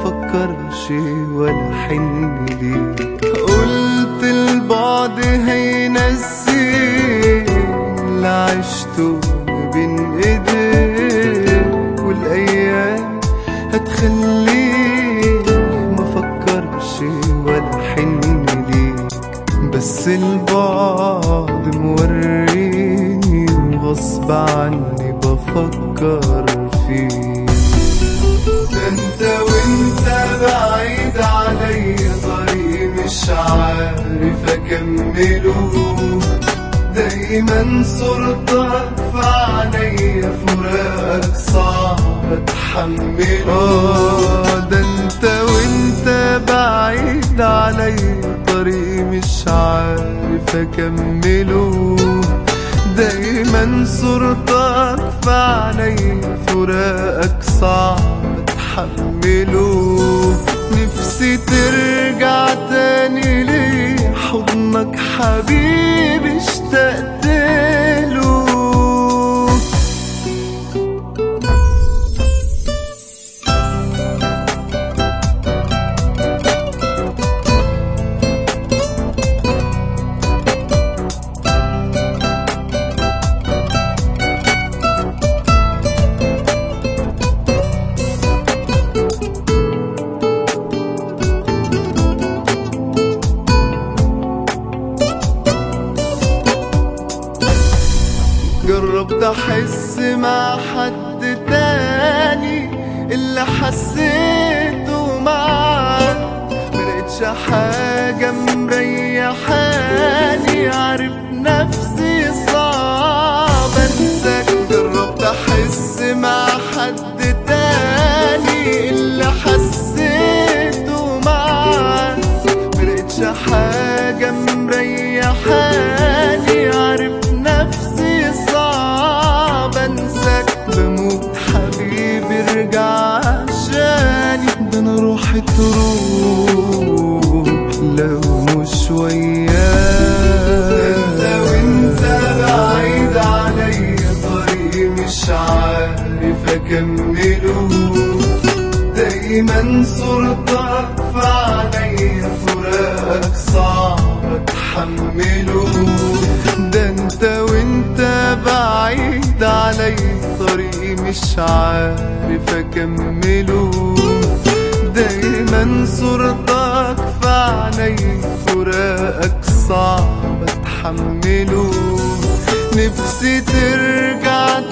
بفكرش ولا حن ليك. قلت البعد هينسي اللي عشته بين ايديك، والايام هتخليك مفكرش ولا حن ليك. بس البعد موريني وغصب عني بفكر فيك. ده انت وانت بعيد عليا طريق مش عارف اكمله، دايما صورتك في عينيا فراقك صعب اتحمله. ده انت وانت بعيد عليا طريق مش عارف اكمله، دايما صورتك في عينيا فراقك صعب اتحمله. نفسي ترجع تاني ليه حضنك حبيبي اشتقت له. جربت احس مع حد تاني اللي حسيته معاك، ملقتش حاجة مريحاني، عارف نفسي صعب انساك. جربت احس مع حد تاني اللي حسيته معاك، ملقتش حاجة مريحاني، عارف نفسي صعب انساك. بموت حبيبي ارجع عشاني، ده انا روحي تروح لو مش وياك. انت وانت بعيد عليا طريق مش عارف اكمله، دايما صورتك في عينيا فراقك صعب اتحمله. ده انت وانت بعيد عليا طريقي مش عارف اكمله، دايما صورتك في عينيا فراقك صعب اتحمله. نفسي ترجع